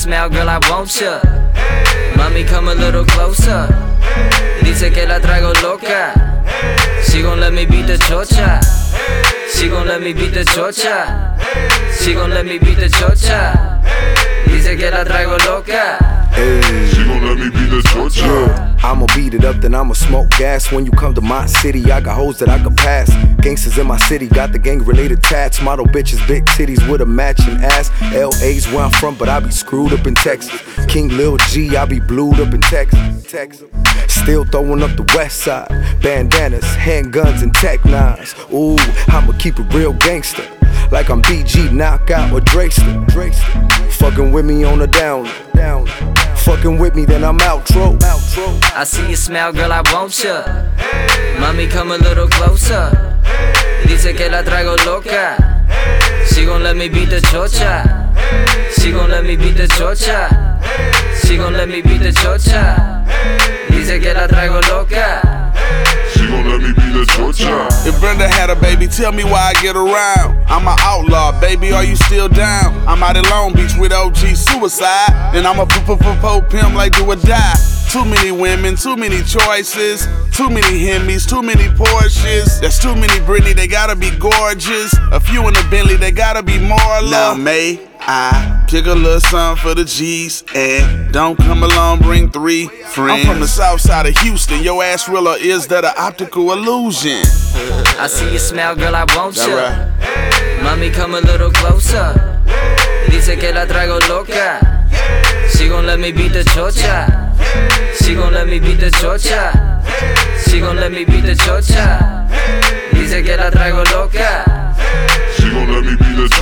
smile, girl, I want ya. Mami, come a little closer. Dice que la traigo loca. She gon' let me beat the chocha. She gon' let me beat the chocha. She gon' let me beat the chocha. Dice que la traigo loca. Hey. She gon' let me beat the chocha. Yeah. I'ma beat it up, then I'ma smoke gas. When you come to my city, I got hoes that I can pass. Gangsters in my city, got the gang-related tats. Model bitches, big titties with a matching ass. LA's where I'm from, but I be screwed up in Texas. King Lil G, I be blued up in Texas. Still throwing up the west side. Bandanas, handguns, and tech nines. Ooh, I'ma keep it real gangster, like I'm BG, Knockout, or Drakester. Fucking with me on the down. Fucking with me, then I'm outro. I see your smile, girl, I want ya. Mami, come a little closer. Dice que la traigo loca. She gon' let me beat the chocha. She gon' let me beat the chocha. She gon' let me beat the chocha. Dice que la traigo loca. She gon' let me be the chocha. If Brenda had a baby, tell me why I get around. I'm an outlaw, baby, are you still down? I'm out in Long Beach with OG Suicide, and I'm a po pimp like do or die. Too many women, too many choices. Too many Hemis, too many Porsches. There's too many Britney, they gotta be gorgeous. A few in the Bentley, they gotta be more love. Now may I kick a little something for the G's, and don't come along, bring 3 friends. I'm from the south side of Houston, your ass real or is that an optical illusion? I see your smile, girl, I want ya. Mami, come a little closer. Dice que la traigo loca. She gon' let me beat the chocha. She gon' let me beat the chocha. She gon' let me beat the chocha. Dice que la traigo loca. She gon' let me be the